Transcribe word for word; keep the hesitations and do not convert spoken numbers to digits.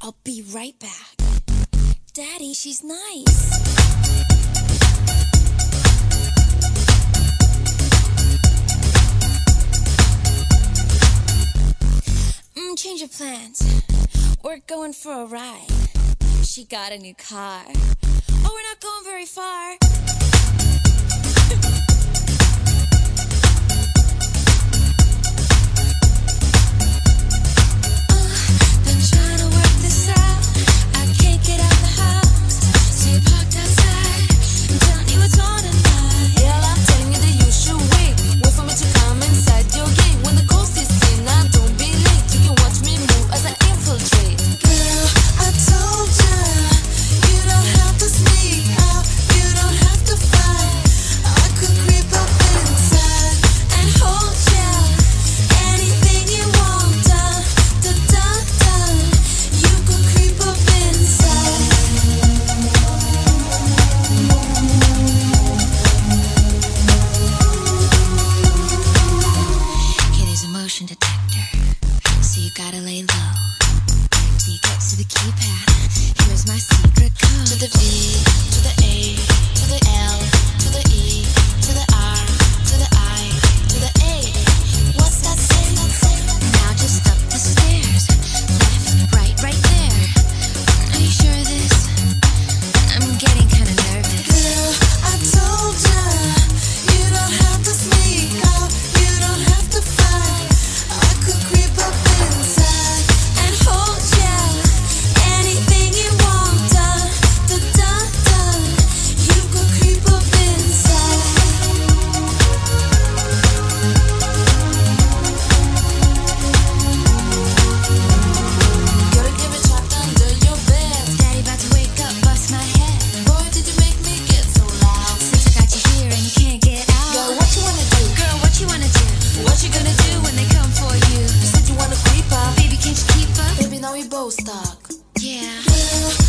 I'll be right back. Daddy, she's nice. Mm, change of plans. We're going for a ride. She got a new car. Oh, we're not going very far. Detector, so you gotta lay low till you get to the keypad. Here's my secret code. To the V, to the A, to the L, to the E, to the R, to the I, to the A. What's that say? Now just up the stairs, left, right, right there. Are you sure of this? I'm getting kind of nervous. Girl, I told ya, you don't have to sneak out, you don't have to fight. Creep up inside and hold ya. Anything you want, da, da, da, da. You could creep up inside. Gotta give a shot under your bed. Daddy about to wake up, bust my head. Boy, did you make me get so loud. Since I got you here and you can't get out. Girl, what you wanna do? Girl, what you wanna do? What you gonna do when they come for you? You said you wanna creep up. Baby, can't you keep up? Baby, now we both stuck. Yeah. Girl,